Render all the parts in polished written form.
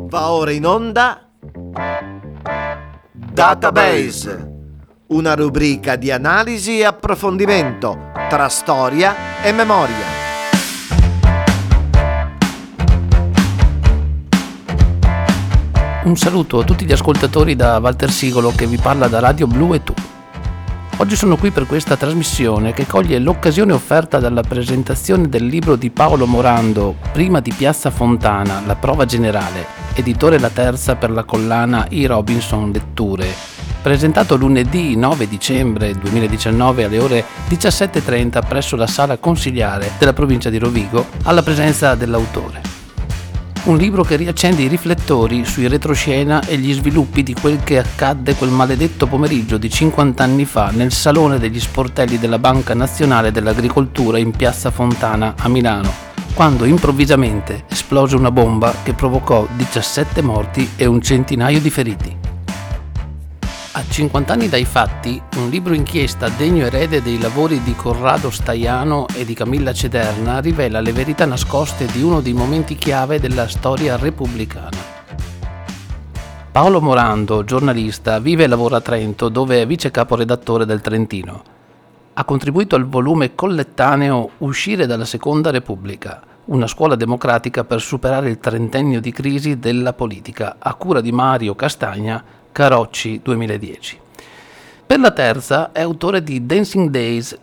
Va ora in onda Database, una rubrica di analisi e approfondimento tra storia e memoria. Un saluto a tutti gli ascoltatori da Walter Sigolo che vi parla da Radio Blu e Tu. Oggi sono qui per questa trasmissione che coglie l'occasione offerta dalla presentazione del libro di Paolo Morando, Prima di Piazza Fontana, la prova generale, editore La Terza per la collana I. Robinson Letture, presentato lunedì 9 dicembre 2019 alle ore 17:30 presso la sala consiliare della provincia di Rovigo, alla presenza dell'autore. Un libro che riaccende i riflettori sui retroscena e gli sviluppi di quel che accadde quel maledetto pomeriggio di 50 anni fa nel Salone degli Sportelli della Banca Nazionale dell'Agricoltura in Piazza Fontana a Milano, quando improvvisamente esplose una bomba che provocò 17 morti e un centinaio di feriti. A 50 anni dai fatti, un libro inchiesta degno erede dei lavori di Corrado Staiano e di Camilla Cederna rivela le verità nascoste di uno dei momenti chiave della storia repubblicana. Paolo Morando, giornalista, vive e lavora a Trento, dove è vice caporedattore del Trentino. Ha contribuito al volume collettaneo Uscire dalla Seconda Repubblica, una scuola democratica per superare il trentennio di crisi della politica, a cura di Mario Castagna, Carocci 2010. Per La Terza è autore di Dancing Days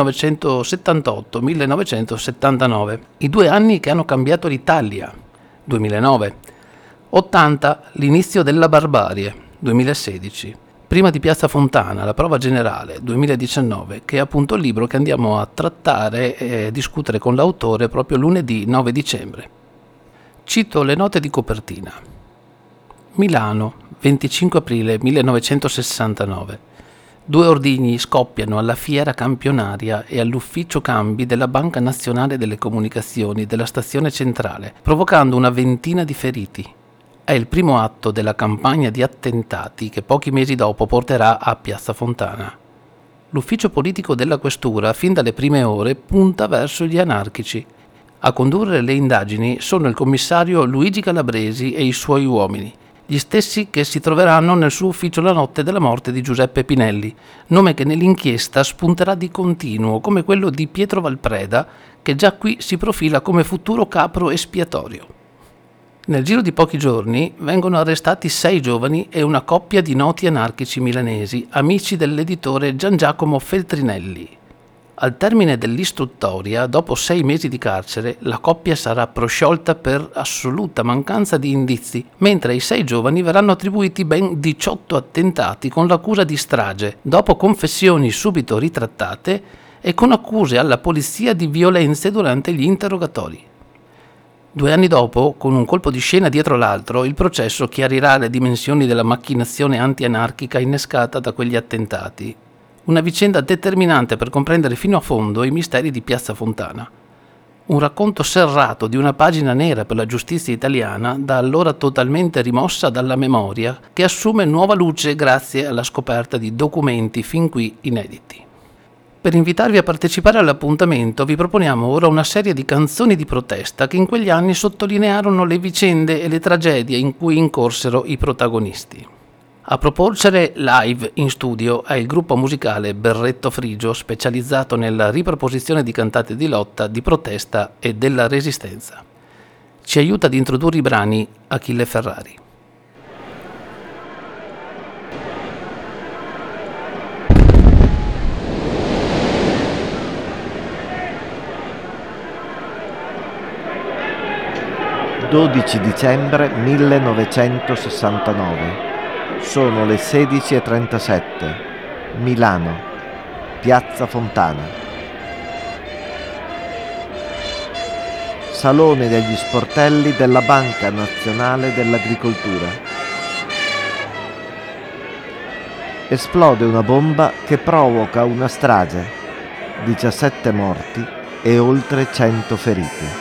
1978-1979, i 2 anni che hanno cambiato l'Italia, 2009, 80, l'inizio della barbarie, 2016, Prima di Piazza Fontana, la prova generale, 2019, che è appunto il libro che andiamo a trattare e discutere con l'autore proprio lunedì 9 dicembre. Cito le note di copertina. Milano, 25 aprile 1969. 2 ordigni scoppiano alla fiera campionaria e all'ufficio cambi della Banca Nazionale delle Comunicazioni della stazione centrale, provocando una ventina di feriti. È il primo atto della campagna di attentati che pochi mesi dopo porterà a Piazza Fontana. L'ufficio politico della questura, fin dalle prime ore, punta verso gli anarchici. A condurre le indagini sono il commissario Luigi Calabresi e i suoi uomini, gli stessi che si troveranno nel suo ufficio la notte della morte di Giuseppe Pinelli, nome che nell'inchiesta spunterà di continuo come quello di Pietro Valpreda, che già qui si profila come futuro capro espiatorio. Nel giro di pochi giorni vengono arrestati 6 giovani e una coppia di noti anarchici milanesi, amici dell'editore Gian Giacomo Feltrinelli. Al termine dell'istruttoria, dopo 6 mesi di carcere, la coppia sarà prosciolta per assoluta mancanza di indizi, mentre ai 6 giovani verranno attribuiti ben 18 attentati con l'accusa di strage, dopo confessioni subito ritrattate e con accuse alla polizia di violenze durante gli interrogatori. 2 anni dopo, con un colpo di scena dietro l'altro, il processo chiarirà le dimensioni della macchinazione anti-anarchica innescata da quegli attentati. Una vicenda determinante per comprendere fino a fondo i misteri di Piazza Fontana. Un racconto serrato di una pagina nera per la giustizia italiana, da allora totalmente rimossa dalla memoria, che assume nuova luce grazie alla scoperta di documenti fin qui inediti. Per invitarvi a partecipare all'appuntamento vi proponiamo ora una serie di canzoni di protesta che in quegli anni sottolinearono le vicende e le tragedie in cui incorsero i protagonisti. A proporcere live in studio è il gruppo musicale Berretto Frigio, specializzato nella riproposizione di cantate di lotta, di protesta e della resistenza. Ci aiuta ad introdurre i brani Achille Ferrari. «12 dicembre 1969. Sono le 16:37. Milano, Piazza Fontana. Salone degli Sportelli della Banca Nazionale dell'Agricoltura. Esplode una bomba che provoca una strage, 17 morti e oltre 100 feriti.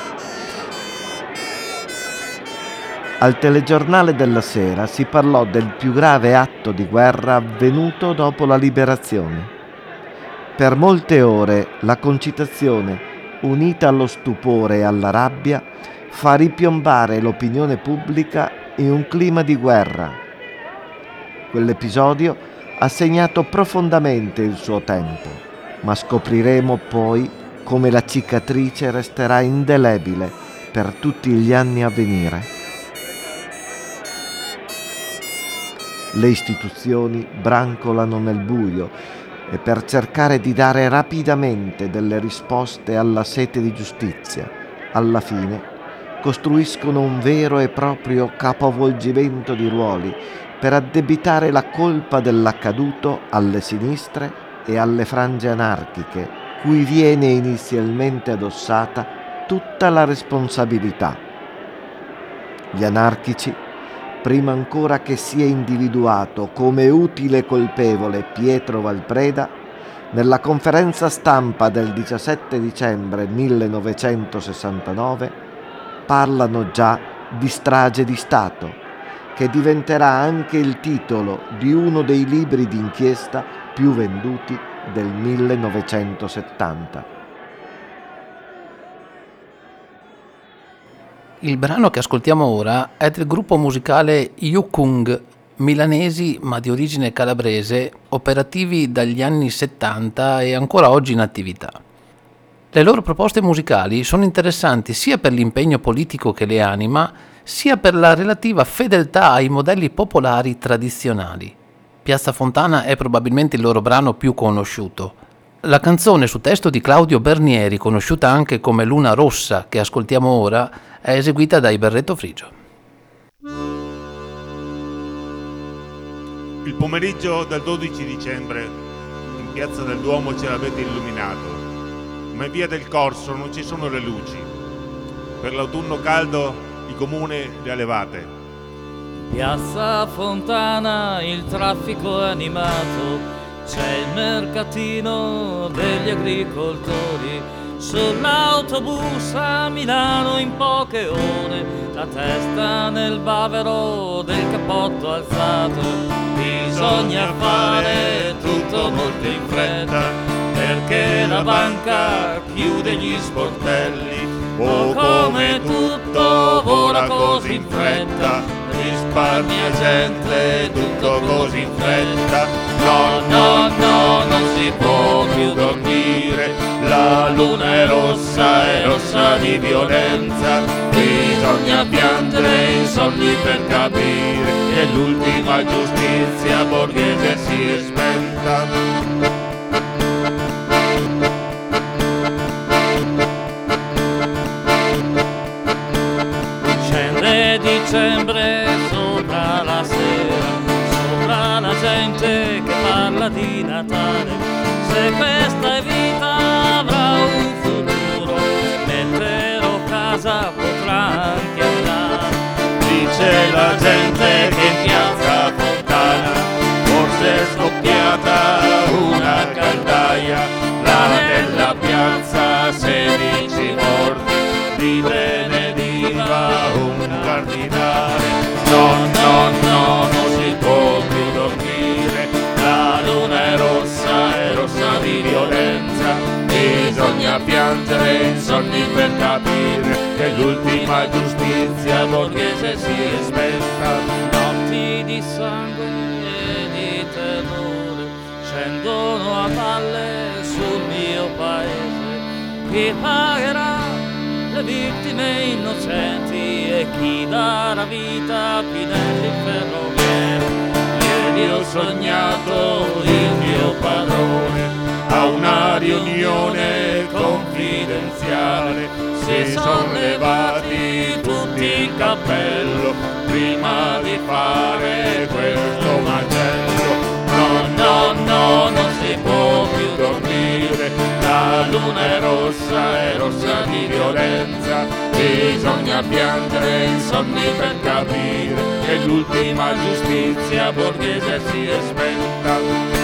Al telegiornale della sera si parlò del più grave atto di guerra avvenuto dopo la liberazione. Per molte ore la concitazione, unita allo stupore e alla rabbia, fa ripiombare l'opinione pubblica in un clima di guerra. Quell'episodio ha segnato profondamente il suo tempo, ma scopriremo poi come la cicatrice resterà indelebile per tutti gli anni a venire. Le istituzioni brancolano nel buio e per cercare di dare rapidamente delle risposte alla sete di giustizia, alla fine costruiscono un vero e proprio capovolgimento di ruoli per addebitare la colpa dell'accaduto alle sinistre e alle frange anarchiche, cui viene inizialmente addossata tutta la responsabilità. Gli anarchici, prima ancora che sia individuato come utile colpevole Pietro Valpreda, nella conferenza stampa del 17 dicembre 1969 parlano già di strage di Stato, che diventerà anche il titolo di uno dei libri d'inchiesta più venduti del 1970. Il brano che ascoltiamo ora è del gruppo musicale Yukung, milanesi ma di origine calabrese, operativi dagli anni 70 e ancora oggi in attività. Le loro proposte musicali sono interessanti sia per l'impegno politico che le anima, sia per la relativa fedeltà ai modelli popolari tradizionali. Piazza Fontana è probabilmente il loro brano più conosciuto. La canzone su testo di Claudio Bernieri, conosciuta anche come Luna Rossa, che ascoltiamo ora, è eseguita dai Berretto Frigio. Il pomeriggio del 12 dicembre in Piazza del Duomo ce l'avete illuminato, ma in via del Corso non ci sono le luci. Per l'autunno caldo il comune le ha levate. Piazza Fontana il traffico è animato, c'è il mercatino degli agricoltori. Sull'autobus a Milano in poche ore, la testa nel bavero del cappotto alzato. Bisogna fare tutto molto in fretta, perché la banca chiude gli sportelli. Oh, come tutto vola così in fretta, risparmia gente, tutto così in fretta. No, no, no, non si può più dormire, la luna è rossa di violenza. Bisogna piangere insonni per capire che l'ultima giustizia borghese si è spenta. Dicembre sopra la sera, sopra la gente che parla di Natale. Se questa è vita avrà un futuro, metterò casa potrà anche andare. Dice la gente che in Piazza Fontana forse è scoppiata una caldaia, là nella piazza 16 morti, di Benediva un cardinale. No, no, no, non si può più dormire, la luna è rossa di violenza. Bisogna piangere insonni per capire che l'ultima giustizia borghese si è spenta. Notti di sangue e di terrore scendono a valle sul mio paese. Chi pagherà le vittime innocenti e chi darà vita a Pinelli Ferroviere? Ieri ho sognato il mio padrone a una riunione confidenziale. Si sono levati tutti in cappello prima di fare questo macello. No, no, no, non si può più dormire, la luna è rossa di violenza. Bisogna piangere insonni per capire che l'ultima giustizia borghese si è spenta.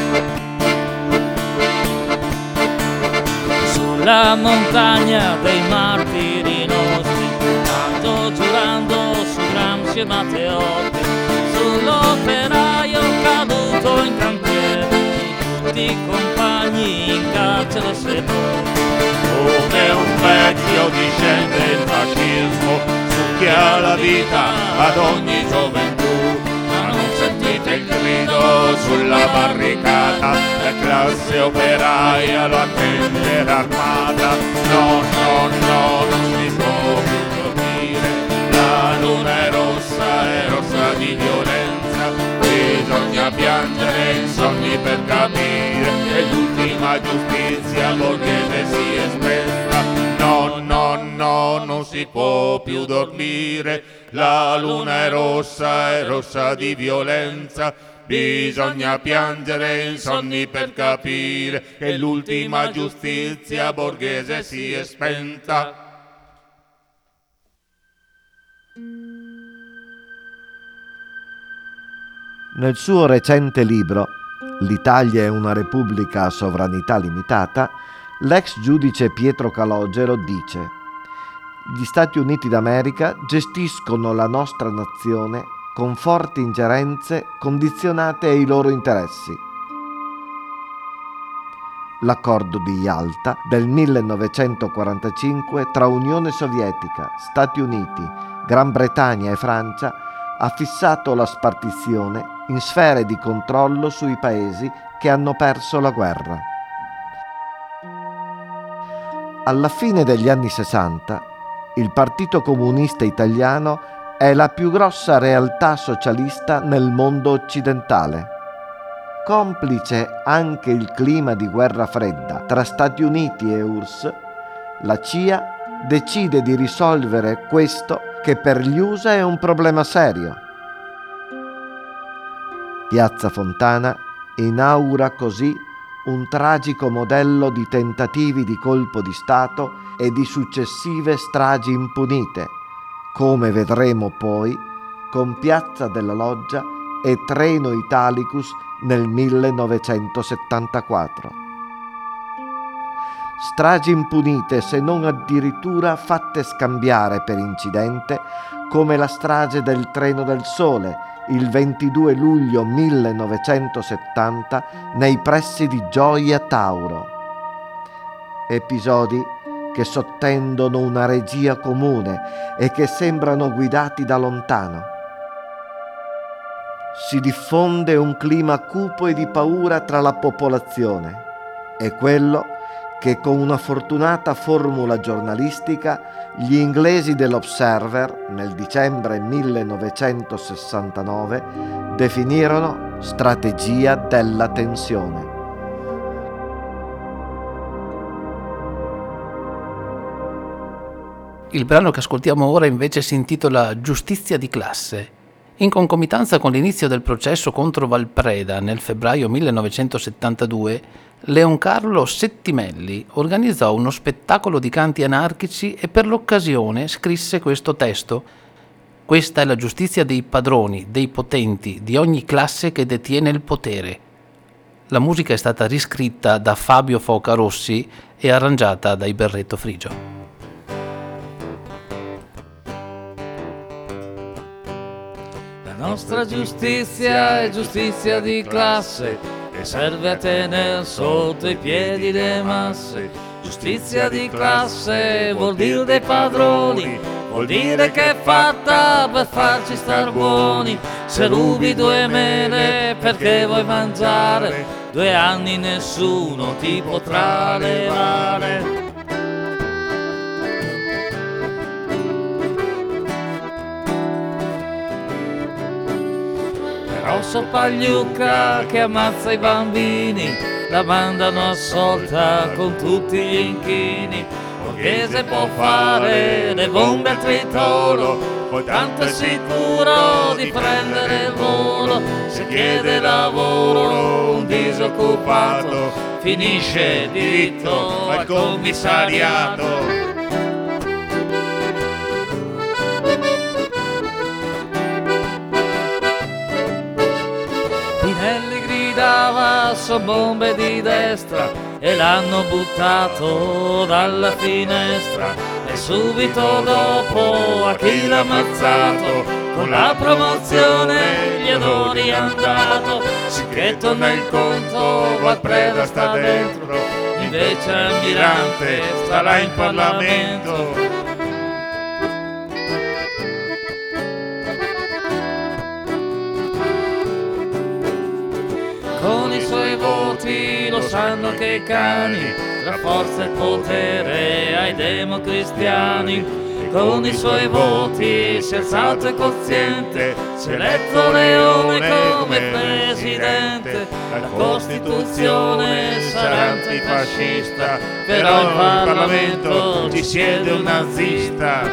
Sulla montagna dei martiri nostri sto giurando su Gramsci e Matteotti, sull'operaio caduto in cantiere, tutti i compagni in carcere sepolti. Come un vecchio discende il fascismo su rischia la vita ad ogni gioventù. Ma non sentite il grido sulla barricata, la classe operaia lo attende l'armata. No, no, no, non si può più dormire, la luna è rossa di violenza, bisogna piangere insonni per capire che l'ultima giustizia borghese si è spenta. No, no, no, non si può più dormire, la luna è rossa di violenza, bisogna piangere insonni per capire che l'ultima giustizia borghese si è spenta. Nel suo recente libro L'Italia è una repubblica a sovranità limitata, l'ex giudice Pietro Calogero dice: gli Stati Uniti d'America gestiscono la nostra nazione con forti ingerenze condizionate ai loro interessi. L'accordo di Yalta del 1945 tra Unione Sovietica, Stati Uniti, Gran Bretagna e Francia ha fissato la spartizione in sfere di controllo sui paesi che hanno perso la guerra. Alla fine degli anni 60, il Partito Comunista Italiano è la più grossa realtà socialista nel mondo occidentale. Complice anche il clima di guerra fredda tra Stati Uniti e URSS, la CIA decide di risolvere questo che per gli USA è un problema serio. Piazza Fontana inaugura così un tragico modello di tentativi di colpo di Stato e di successive stragi impunite, come vedremo poi con Piazza della Loggia e Treno Italicus nel 1974. Stragi impunite, se non addirittura fatte scambiare per incidente, come la strage del Treno del Sole il 22 luglio 1970 nei pressi di Gioia Tauro. Episodi che sottendono una regia comune e che sembrano guidati da lontano. Si diffonde un clima cupo e di paura tra la popolazione. È quello che con una fortunata formula giornalistica gli inglesi dell'Observer nel dicembre 1969 definirono strategia della tensione. Il brano che ascoltiamo ora invece si intitola Giustizia di classe. In concomitanza con l'inizio del processo contro Valpreda nel febbraio 1972, Leoncarlo Settimelli organizzò uno spettacolo di canti anarchici e per l'occasione scrisse questo testo: questa è la giustizia dei padroni, dei potenti, di ogni classe che detiene il potere. La musica è stata riscritta da Fabio Focarossi e arrangiata da Iberretto Frigio. La nostra giustizia è giustizia di classe e serve a tenere sotto i piedi le masse. Giustizia di classe vuol dire dei padroni, vuol dire che è fatta per farci star buoni. Se rubi 2 mele perché vuoi mangiare, 2 anni nessuno ti potrà levare. Rosso Pagliuca che ammazza i bambini, la mandano assolta con tutti gli inchini. Borghese può fare le bombe a tritolo, poi tanto è sicuro di prendere il volo. Se chiede lavoro un disoccupato, finisce diritto al commissariato. Son bombe di destra e l'hanno buttato dalla finestra, e subito dopo a chi l'ha ammazzato con la promozione gli onori è andato. Sicchetto nel conto Valpreda sta dentro, invece Almirante sta là in Parlamento. sanno che i cani, tra forza e potere ai democristiani, con i suoi voti si è alzato il quoziente, si è eletto Leone come presidente. La Costituzione sarà antifascista, però in Parlamento ci siede un nazista.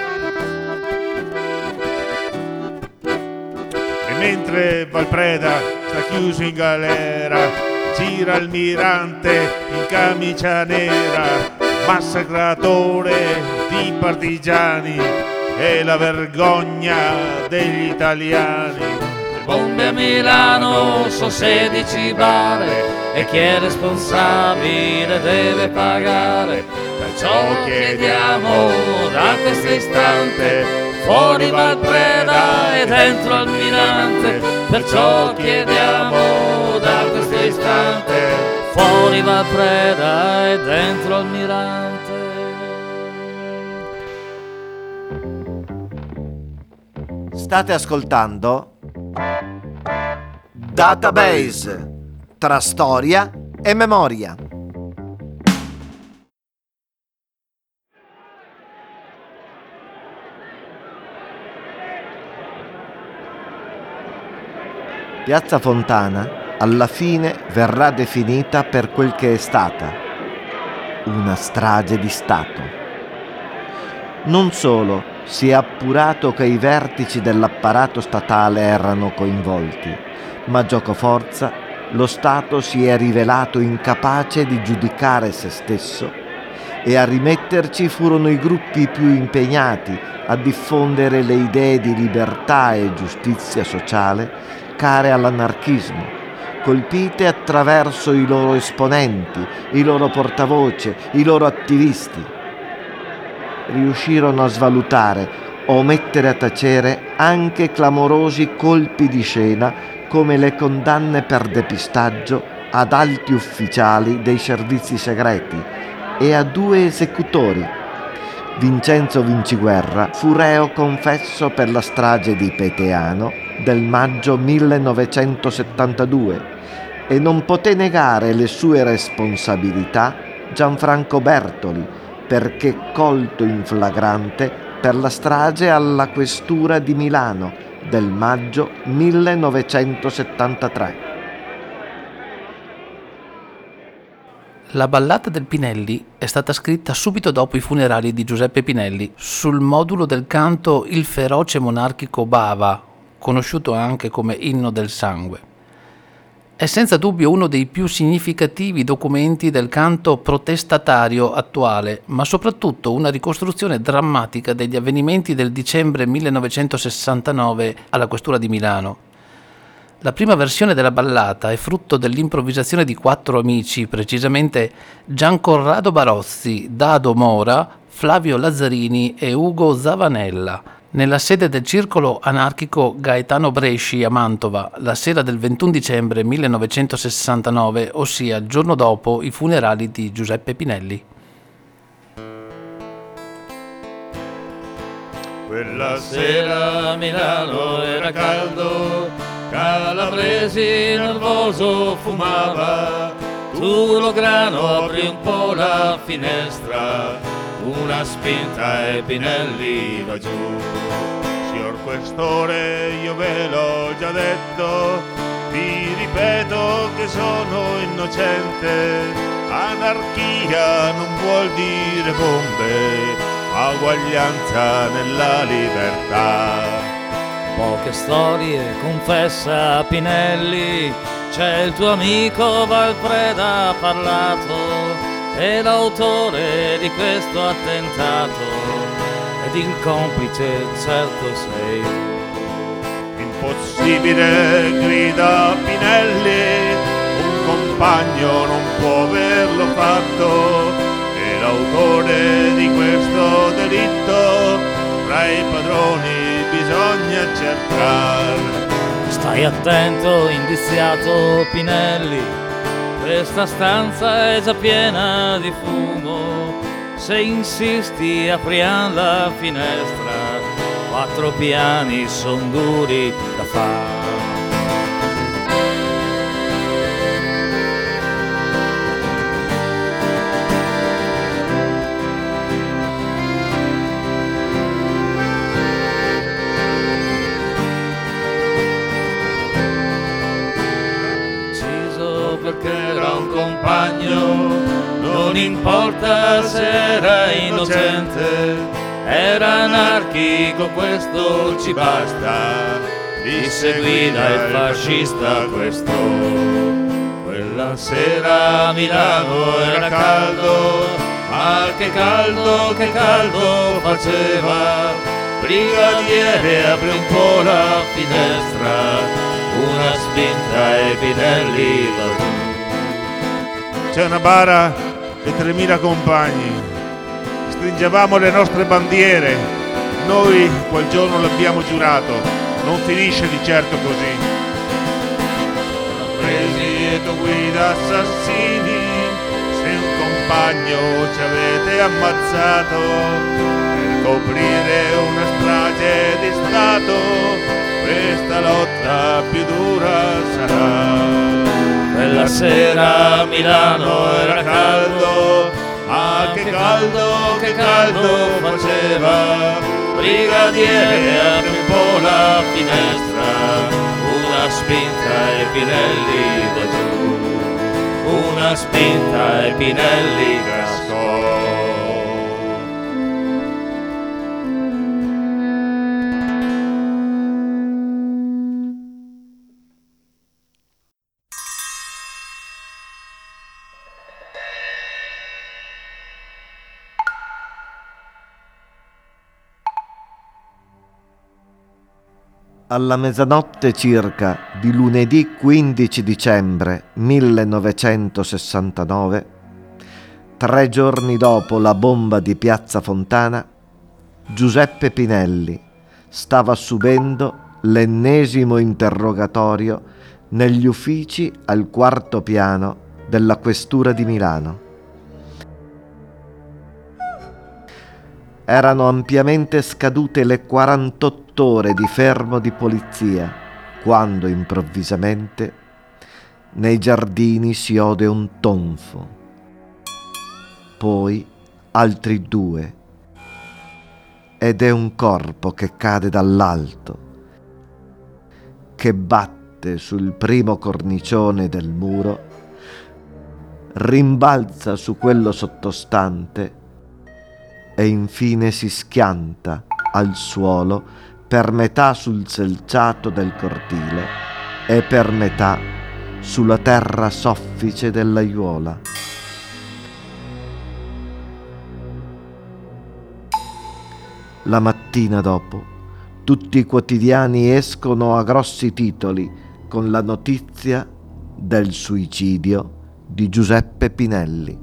E mentre Valpreda sta chiuso in galera, gira il mirante in camicia nera, massacratore di partigiani e la vergogna degli italiani. Le bombe a Milano sono 16 bare e chi è responsabile deve pagare. Perciò chiediamo da questo istante fuori Valpreda e dentro Almirante. Perciò chiediamo da questo istante fuori Valpreda e dentro Almirante. State ascoltando Database tra storia e memoria. Piazza Fontana alla fine verrà definita per quel che è stata, una strage di Stato. Non solo si è appurato che i vertici dell'apparato statale erano coinvolti, ma giocoforza lo Stato si è rivelato incapace di giudicare se stesso e a rimetterci furono i gruppi più impegnati a diffondere le idee di libertà e giustizia sociale care all'anarchismo, colpite attraverso i loro esponenti, i loro portavoce, i loro attivisti. Riuscirono a svalutare o mettere a tacere anche clamorosi colpi di scena come le condanne per depistaggio ad alti ufficiali dei servizi segreti e a 2 esecutori. Vincenzo Vinciguerra fu reo confesso per la strage di Peteano del maggio 1972 e non poté negare le sue responsabilità Gianfranco Bertoli, perché colto in flagrante per la strage alla questura di Milano del maggio 1973. La ballata del Pinelli è stata scritta subito dopo i funerali di Giuseppe Pinelli sul modulo del canto Il feroce monarchico Bava, conosciuto anche come Inno del sangue. È senza dubbio uno dei più significativi documenti del canto protestatario attuale, ma soprattutto una ricostruzione drammatica degli avvenimenti del dicembre 1969 alla questura di Milano. La prima versione della ballata è frutto dell'improvvisazione di 4 amici, precisamente Giancorrado Barozzi, Dado Mora, Flavio Lazzarini e Ugo Zavanella, nella sede del circolo anarchico Gaetano Bresci a Mantova, la sera del 21 dicembre 1969, ossia il giorno dopo i funerali di Giuseppe Pinelli. Quella sera a Milano era caldo, Calabresi nervoso fumava, Tulograno aprì un po' la finestra, una spinta e Pinelli va giù. Signor Questore, io ve l'ho già detto, vi ripeto che sono innocente. Anarchia non vuol dire bombe, ma uguaglianza nella libertà. Poche storie, confessa Pinelli, c'è il tuo amico Valpreda parlato, è l'autore di questo attentato, ed il complice certo sei tu. Impossibile, grida Pinelli, un compagno non può averlo fatto, è l'autore di questo delitto, tra i padroni bisogna cercare. Stai attento, indiziato Pinelli, questa stanza è già piena di fumo, se insisti apriamo la finestra, 4 piani son duri da fare. importa se era innocente, era anarchico, questo ci basta. Disse Guida il fascista questo. Quella sera a Milano era caldo, ma che caldo faceva. Brigadiere aprì un po' la finestra, una spinta e Pinelli laggiù. C'è una bara e 3.000 compagni. Stringevamo le nostre bandiere. Noi quel giorno l'abbiamo giurato. Non finisce di certo così. Presi e tu Guida assassini, se un compagno ci avete ammazzato per coprire una strage di Stato, questa lotta più dura sarà. Quella sera a Milano era caldo, ma che caldo faceva. Brigadiere apri un po' la finestra, una spinta e Pinelli va giù, una spinta e Pinelli cascò. Alla mezzanotte circa di lunedì 15 dicembre 1969, 3 giorni dopo la bomba di Piazza Fontana, Giuseppe Pinelli stava subendo l'ennesimo interrogatorio negli uffici al 4° piano della Questura di Milano. Erano ampiamente scadute le 48 ore di fermo di polizia, quando improvvisamente nei giardini si ode un tonfo, poi altri 2, ed è un corpo che cade dall'alto, che batte sul primo cornicione del muro, rimbalza su quello sottostante e infine si schianta al suolo per metà sul selciato del cortile e per metà sulla terra soffice dell'aiuola. La mattina dopo, tutti i quotidiani escono a grossi titoli con la notizia del suicidio di Giuseppe Pinelli.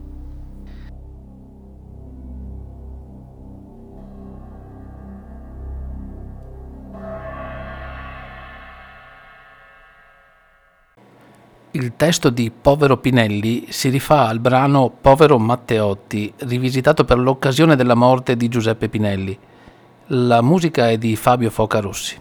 Il testo di Povero Pinelli si rifà al brano Povero Matteotti, rivisitato per l'occasione della morte di Giuseppe Pinelli. La musica è di Fabio Focarossi.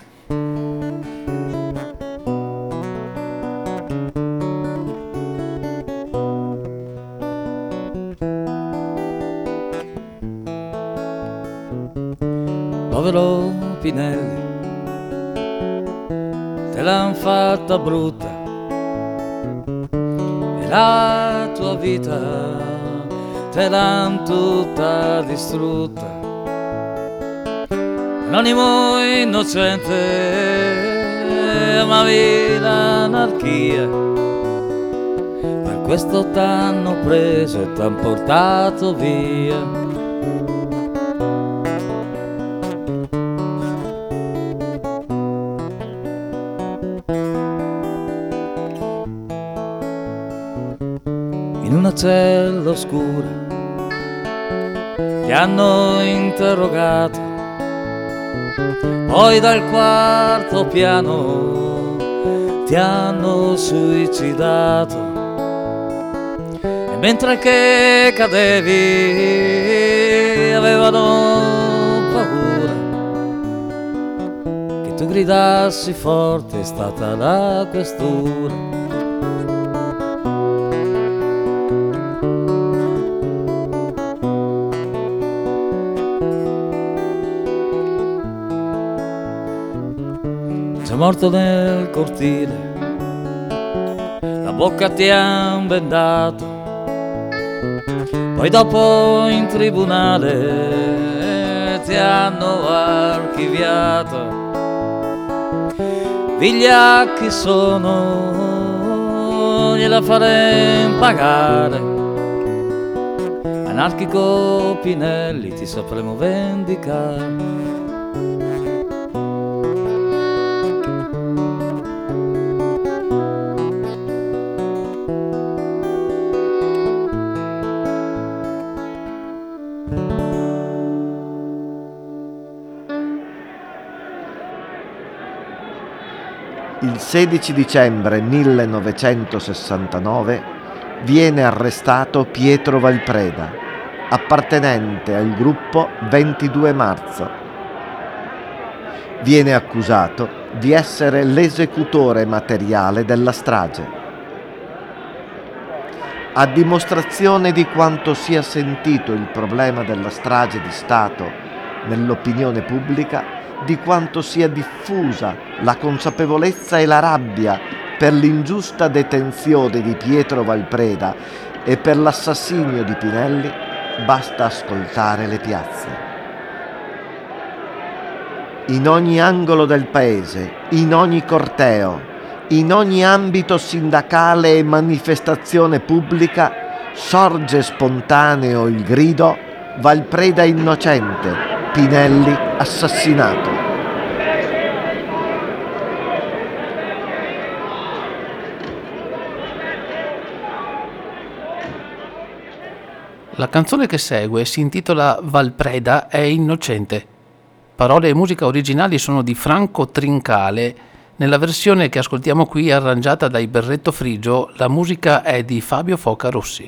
Povero Pinelli, te l'han fatta brutta, la tua vita te l'han tutta distrutta. Anonimo innocente, amavi l'anarchia, per questo t'hanno preso e t'han portato via. In una cella oscura ti hanno interrogato, poi dal 4° piano ti hanno suicidato, e mentre che cadevi avevano paura che tu gridassi forte, è stata la questura. Morto nel cortile, la bocca ti han bendato, Poi dopo in tribunale ti hanno archiviato. Vigliacchi sono, gliela farem pagare. Anarchico Pinelli, ti sapremo vendicare. Il 16 dicembre 1969 viene arrestato Pietro Valpreda, appartenente al gruppo 22 marzo. Viene accusato di essere l'esecutore materiale della strage. A dimostrazione di quanto sia sentito il problema della strage di Stato nell'opinione pubblica, di quanto sia diffusa la consapevolezza e la rabbia per l'ingiusta detenzione di Pietro Valpreda e per l'assassinio di Pinelli, basta ascoltare le piazze. In ogni angolo del paese, in ogni corteo, in ogni ambito sindacale e manifestazione pubblica, sorge spontaneo il grido: Valpreda innocente, Pinelli assassinato. La canzone che segue si intitola Valpreda è innocente. Parole e musica originali sono di Franco Trincale. Nella versione che ascoltiamo qui, arrangiata dai Berretto Frigio, la musica è di Fabio Foca Rossi.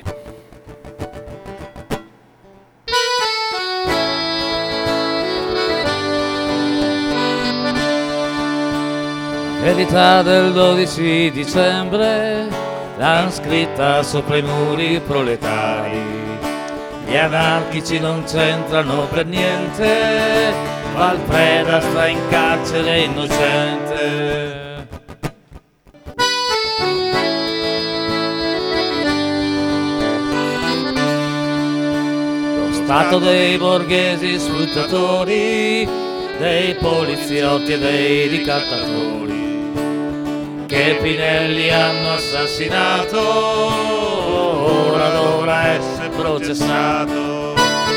Verità del 12 dicembre l'han scritta sopra i muri proletari. Gli anarchici non c'entrano per niente, Valpreda sta in carcere innocente. Lo stato dei borghesi sfruttatori, dei poliziotti e dei ricattatori che Pinelli hanno assassinato, ora dovrà essere processato.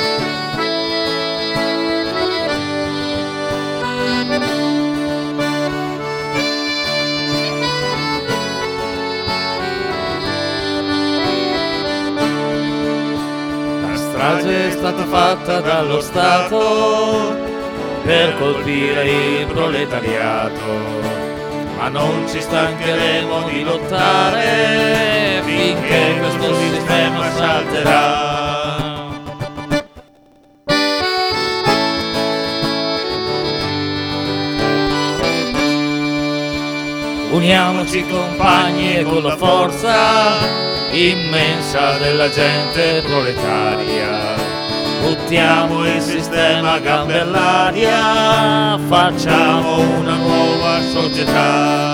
La strage è stata fatta dallo Stato per colpire il proletariato, ma non ci stancheremo di lottare finché questo sistema salterà. Uniamoci compagni e con la forza immensa della gente proletaria, buttiamo il sistema a gambe all'aria, facciamo una nuova società.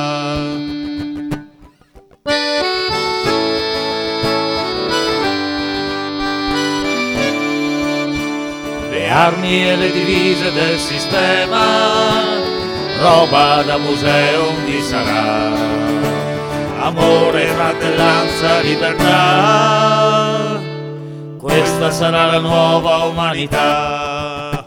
Le armi e le divise del sistema, roba da museum di sarà. Amore, fratellanza, libertà, questa sarà la nuova umanità.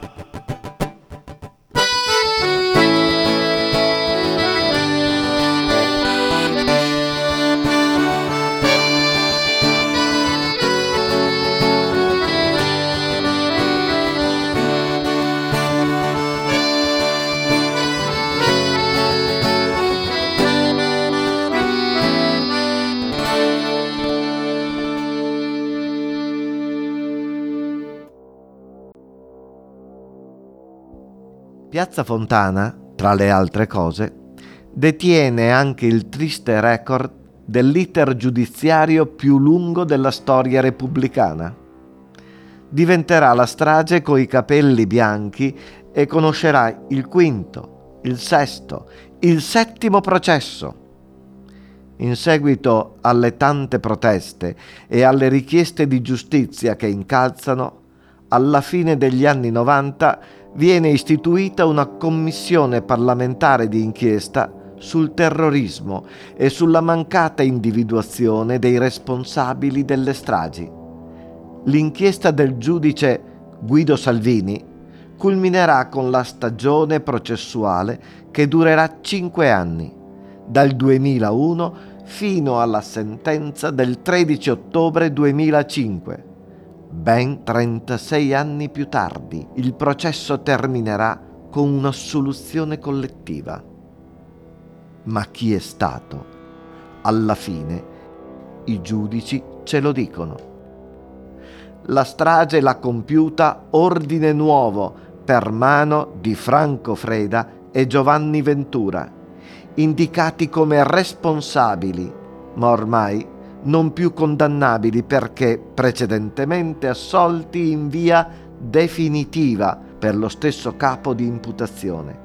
Piazza Fontana, tra le altre cose, detiene anche il triste record dell'iter giudiziario più lungo della storia repubblicana. Diventerà la strage coi capelli bianchi e conoscerà il quinto, il sesto, il settimo processo. In seguito alle tante proteste e alle richieste di giustizia che incalzano, alla fine degli anni 90 viene istituita una commissione parlamentare di inchiesta sul terrorismo e sulla mancata individuazione dei responsabili delle stragi. L'inchiesta del giudice Guido Salvini culminerà con la stagione processuale che durerà 5 anni, dal 2001 fino alla sentenza del 13 ottobre 2005. Ben 36 anni più tardi, il processo terminerà con un'assoluzione collettiva. Ma chi è stato? Alla fine, i giudici ce lo dicono. La strage l'ha compiuta Ordine Nuovo per mano di Franco Freda e Giovanni Ventura, indicati come responsabili, ma ormai non più condannabili perché precedentemente assolti in via definitiva per lo stesso capo di imputazione.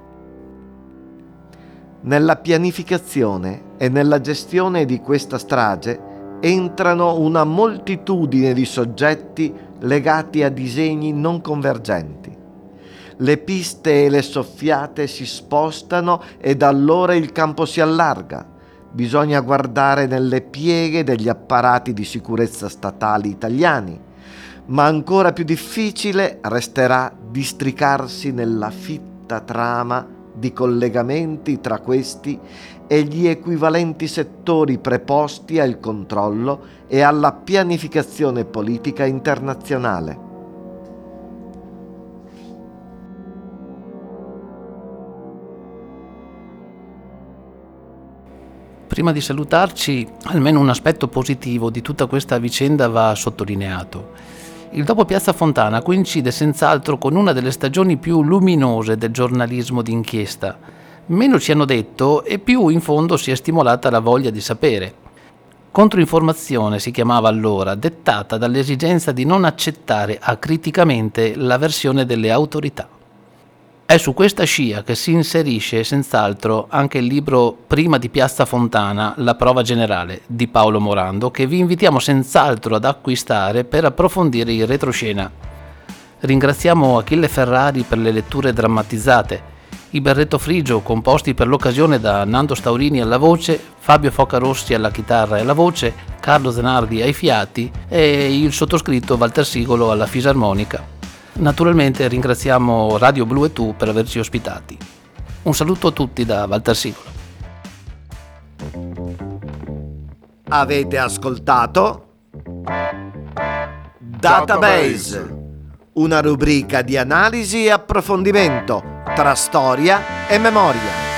Nella pianificazione e nella gestione di questa strage entrano una moltitudine di soggetti legati a disegni non convergenti. Le piste e le soffiate si spostano e da allora il campo si allarga. Bisogna guardare nelle pieghe degli apparati di sicurezza statali italiani, ma ancora più difficile resterà districarsi nella fitta trama di collegamenti tra questi e gli equivalenti settori preposti al controllo e alla pianificazione politica internazionale. Prima di salutarci, almeno un aspetto positivo di tutta questa vicenda va sottolineato. Il dopo Piazza Fontana coincide senz'altro con una delle stagioni più luminose del giornalismo d'inchiesta. Meno ci hanno detto e più in fondo si è stimolata la voglia di sapere. Controinformazione si chiamava allora, dettata dall'esigenza di non accettare acriticamente la versione delle autorità. È su questa scia che si inserisce senz'altro anche il libro Prima di Piazza Fontana, la prova generale di Paolo Morando, che vi invitiamo senz'altro ad acquistare per approfondire il retroscena. Ringraziamo Achille Ferrari per le letture drammatizzate, i Berretto Frigio composti per l'occasione da Nando Staurini alla voce, Fabio Focarossi alla chitarra e alla voce, Carlo Zanardi ai fiati e il sottoscritto Walter Sigolo alla fisarmonica. Naturalmente ringraziamo Radio Blu e Tu per averci ospitati. Un saluto a tutti da Walter Sigolo. Avete ascoltato Database, una rubrica di analisi e approfondimento tra storia e memoria.